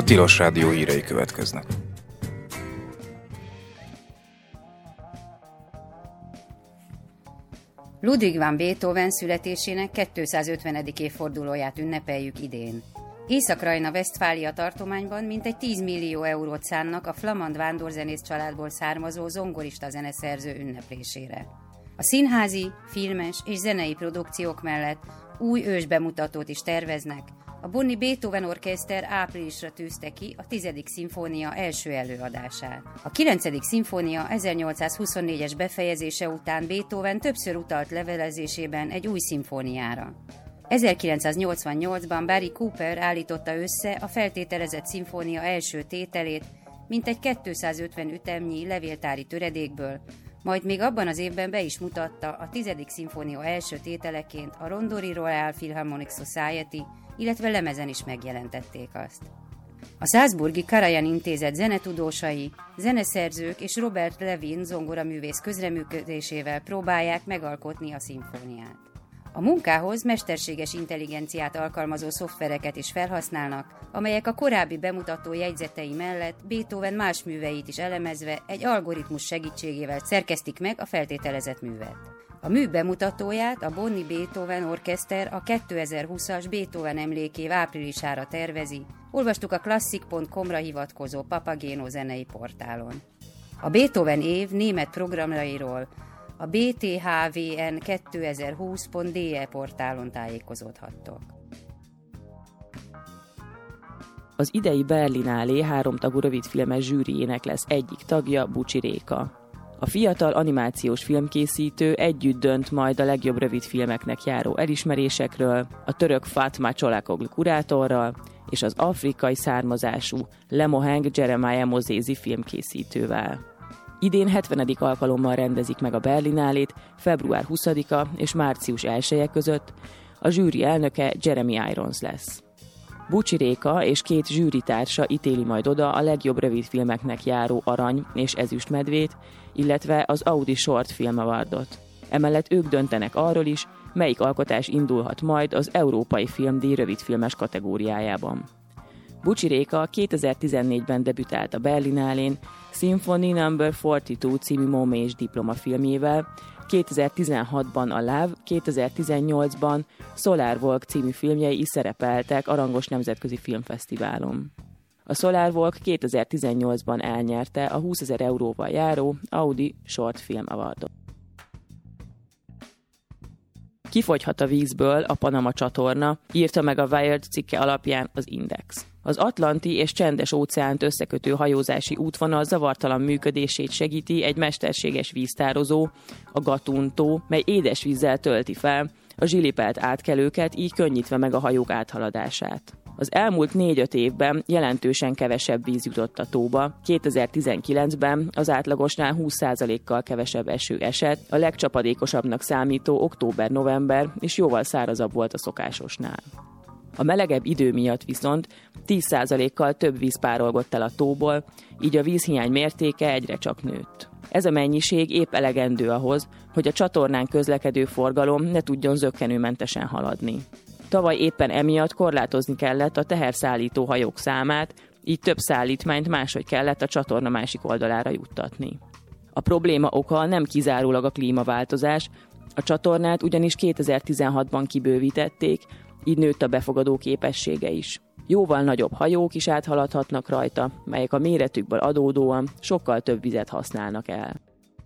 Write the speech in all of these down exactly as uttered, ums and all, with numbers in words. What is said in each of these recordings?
Tilos Rádió hírei következnek. Ludwig van Beethoven születésének kétszázötvenedik évfordulóját ünnepeljük idén. Észak-Rajna-Vesztfália tartományban mintegy tíz millió eurót szánnak a flamand vándorzenész családból származó zongorista zeneszerző ünneplésére. A színházi, filmes és zenei produkciók mellett új ősbemutatót is terveznek. A Bonni Beethoven Orchester áprilisra tűzte ki a tizedik szimfónia első előadását. A kilencedik szimfónia ezernyolcszázhuszonnégyes befejezése után Beethoven többször utalt levelezésében egy új szimfóniára. ezerkilencszáznyolcvannyolcban Barry Cooper állította össze a feltételezett szimfónia első tételét, mintegy kétszázötven ütemnyi levéltári töredékből, majd még abban az évben be is mutatta a tizedik szimfónia első tételeként a Rondori Royal Philharmonic Society, illetve lemezen is megjelentették azt. A Salzburgi Karajan Intézet zenetudósai, zeneszerzők és Robert Levin zongoraművész közreműködésével próbálják megalkotni a szimfóniát. A munkához mesterséges intelligenciát alkalmazó szoftvereket is felhasználnak, amelyek a korábbi bemutató jegyzetei mellett Beethoven más műveit is elemezve egy algoritmus segítségével szerkesztik meg a feltételezett művet. A mű bemutatóját a Bonni Beethoven Orchester a kétezer-húszas Beethoven emlékév áprilisára tervezi, olvastuk a klasszik pont com-ra hivatkozó Papageno zenei portálon. A Beethoven év német programjairól a b t h v n kétezer-húsz pont d e portálon tájékozódhattok. Az idei Berlinálé háromtagú rövidfilmes zsűriének lesz egyik tagja, Bucsi Réka. A fiatal animációs filmkészítő együtt dönt majd a legjobb rövidfilmeknek járó elismerésekről, a török Fatma Csolakoglu kurátorral és az afrikai származású Lemoheng Jeremiah Mozézi filmkészítővel. Idén hetvenedik alkalommal rendezik meg a Berlinálét február huszadika és március elseje között, a zsűri elnöke Jeremy Irons lesz. Bucsi Réka és két zsűritársa ítéli majd oda a legjobb rövidfilmeknek járó arany- és ezüstmedvét, illetve az Audi Short Film Awardot. Emellett ők döntenek arról is, melyik alkotás indulhat majd az Európai Filmdíj rövidfilmes kategóriájában. Bucsi Réka kétezer-tizennégyben debütált a Berlinálén Symphony number negyvenkettő című Momés diplomafilmjével, kétezer-tizenhatban a Love, kétezer-tizennyolcban Solar Walk című filmjei is szerepeltek a rangos nemzetközi filmfesztiválon. A Solar Walk kétezer-tizennyolcban elnyerte a húszezer euróval járó Audi Short Film Awardot. Kifogyhat a vízből a Panama csatorna, írta meg a Wired cikke alapján az Index. Az Atlanti és Csendes óceánt összekötő hajózási útvonal zavartalan működését segíti egy mesterséges víztározó, a Gatun tó, mely édesvízzel tölti fel a zsilipelt átkelőket, így könnyítve meg a hajók áthaladását. Az elmúlt négy-öt évben jelentősen kevesebb víz jutott a tóba, kétezer-tizenkilencben az átlagosnál húsz százalékkal kevesebb eső esett, a legcsapadékosabbnak számító október-november és jóval szárazabb volt a szokásosnál. A melegebb idő miatt viszont tíz százalékkal több víz párolgott el a tóból, így a vízhiány mértéke egyre csak nőtt. Ez a mennyiség épp elegendő ahhoz, hogy a csatornán közlekedő forgalom ne tudjon zökkenőmentesen haladni. Tavaly éppen emiatt korlátozni kellett a teherszállító hajók számát, így több szállítmányt máshogy kellett a csatorna másik oldalára juttatni. A probléma oka nem kizárólag a klímaváltozás, a csatornát ugyanis kétezer-tizenhatban kibővítették, így nőtt a befogadó képessége is. Jóval nagyobb hajók is áthaladhatnak rajta, melyek a méretükből adódóan sokkal több vizet használnak el.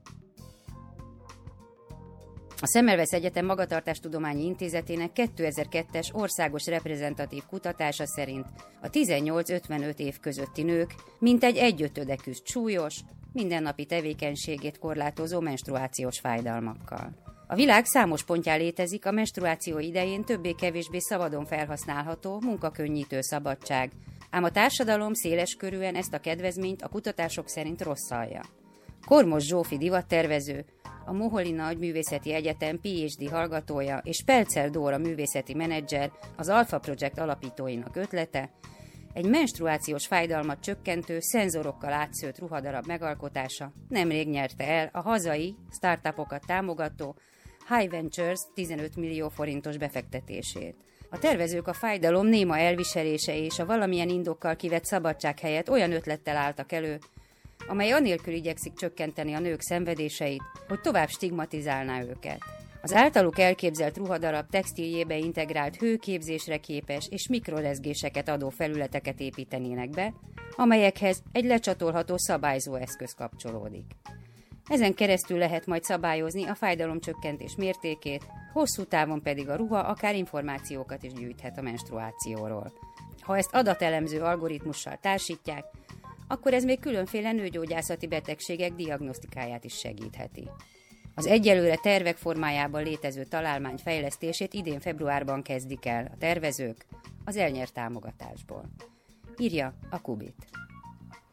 A Semmelweis Egyetem Magatartástudományi Intézetének kétezer-kettes országos reprezentatív kutatása szerint a tizennyolc-ötvenöt év közötti nők mintegy egyötöde küzd súlyos, mindennapi tevékenységét korlátozó menstruációs fájdalmakkal. A világ számos pontján létezik a menstruáció idején többé-kevésbé szabadon felhasználható munkakönnyítő szabadság, ám a társadalom széleskörűen ezt a kedvezményt a kutatások szerint rosszalja. Kormos Zsófi divattervező, a Moholy Nagyművészeti Egyetem pé há dé hallgatója és Pelcel Dóra művészeti menedzser, az Alpha Project alapítóinak ötlete, egy menstruációs fájdalmat csökkentő, szenzorokkal átszőtt ruhadarab megalkotása nemrég nyerte el a hazai startupokat támogató High Ventures tizenöt millió forintos befektetését. A tervezők a fájdalom néma elviselése és a valamilyen indokkal kivett szabadság helyett olyan ötlettel álltak elő, amely anélkül igyekszik csökkenteni a nők szenvedéseit, hogy tovább stigmatizálná őket. Az általuk elképzelt ruhadarab textiljébe integrált hőképzésre képes és mikrolezgéseket adó felületeket építenének be, amelyekhez egy lecsatolható szabályzó eszköz kapcsolódik. Ezen keresztül lehet majd szabályozni a fájdalomcsökkentés mértékét, hosszú távon pedig a ruha akár információkat is gyűjthet a menstruációról. Ha ezt adatelemző algoritmussal társítják, akkor ez még különféle nőgyógyászati betegségek diagnosztikáját is segítheti. Az egyelőre tervek formájában létező találmány fejlesztését idén februárban kezdik el a tervezők az elnyert támogatásból. Írja a Kubit.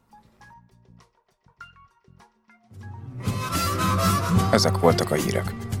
Ezek voltak a hírek.